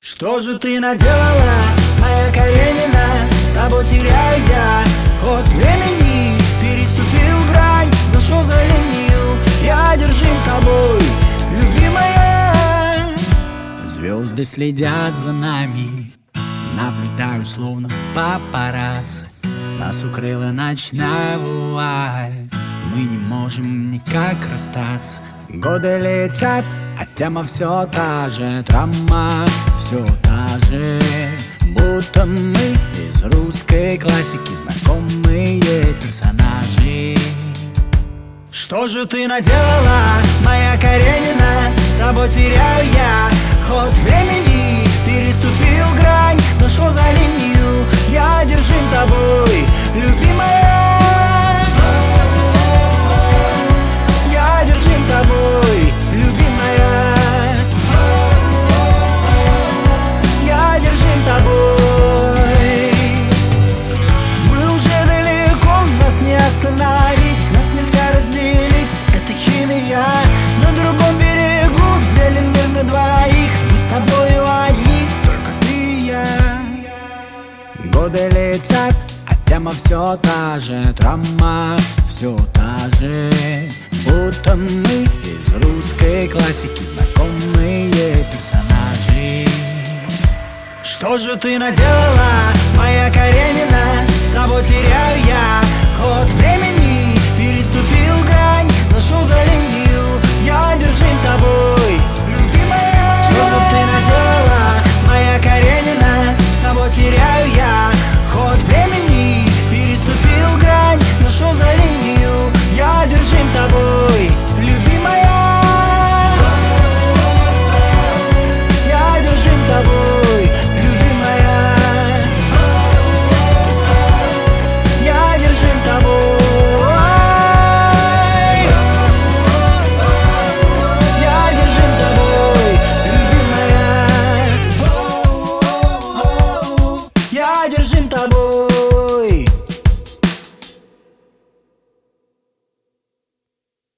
Что же ты наделала, моя Каренина? С тобой теряю я ход времени. Переступил грань, зашел за линию. Я одержим тобой, любимая. Звезды следят за нами, наблюдаю словно папарацци. Нас укрыла ночная вуаль, мы не можем никак расстаться. Годы летят, а тема все та же, драма все та же. Будто мы из русской классики, знакомые персонажи. Что же ты наделала, моя Каренина? С тобой теряю я ход времени. Переступил грань, зашел за линию. Я одержим тобой, любимая. Я одержим тобой, любимая. Я одержим тобой. Мы уже далеко, нас не остановить, нас нельзя разделить, это химия. На другом берегу делим мир на двоих, мы с тобою одни, только ты и я. Годы летят, а тема все та же, драма все та же. Будто мы из русской классики, знакомые персонажи. Что же ты наделала, моя Каренина? С тобой теряю я ход времени. Переступил грань, зашел за линию. Я одержим тобой, любимая. Что же ты наделала, моя Каренина? С тобой теряю я ход времени. Переступил грань, зашел за линию. Я одержим тобой, любимая. Я одержим тобой, любимая. Я одержим тобой. Я одержим тобой, любимая. Я одержим тобой.